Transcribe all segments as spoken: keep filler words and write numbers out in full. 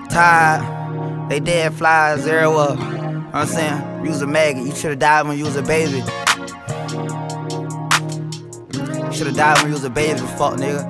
Tired, they dead flies everywhere. You know what I'm saying? You was a maggot, you should've died when you was a baby. You should've died when you was a baby, fuck nigga.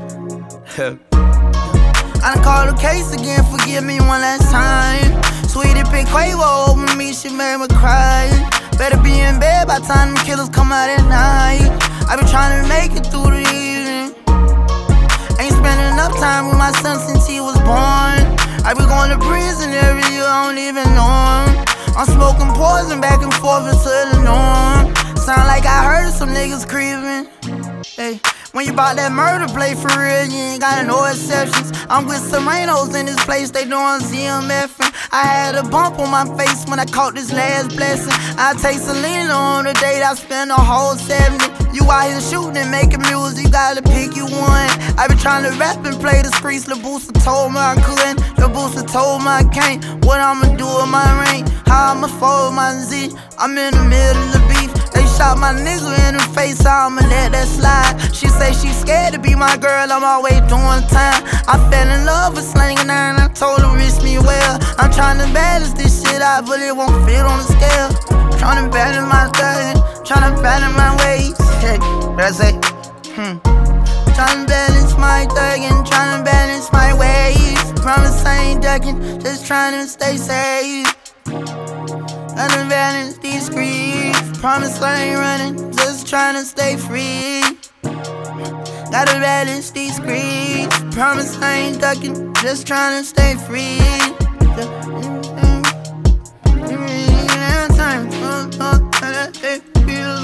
I done called the case again, forgive me one last time. Sweetie pick Quavo over me, she made me cry. Better be in bed by the time them killers come out at night. I been trying to make it through the evening. Ain't spending enough time with my son since he was born. I been going to prison every year, I don't even know him. I'm smoking poison back and forth into the norm. Sound like I heard some niggas creeping. Hey, when you bout that murder play for real, you ain't got no exceptions. I'm with Serenos in this place, they doing Z M F-ing. I had a bump on my face when I caught this last blessing. I take Selena on the date, I spend a whole seventy. You out here shooting and making music, you gotta pick you one. I been trying to rap and play the streets, Lil Booster told me I couldn't. Lil Booster told me I can't. What I'ma do with my ring? How I'ma fold my Z? I'm in the middle of the beef. They shot my nigga in the face, how I'ma let that slide. She say she scared to be my girl, I'm always doing time. I fell in love with slanging iron, I told her wish me well. I'm trying to balance this shit out, but it won't fit on the scale. Trying to balance my thing, trying to balance my ways. Hey, what I say? Hmm. Trying to balance my thing and trying to balance my ways. Promise I ain't ducking, just trying to stay safe. Gotta balance these screens. Promise I ain't running, just trying to stay free. Gotta balance these screens. Promise I ain't ducking, just trying to stay free.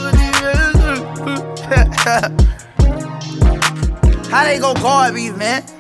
How they go guard beef, man?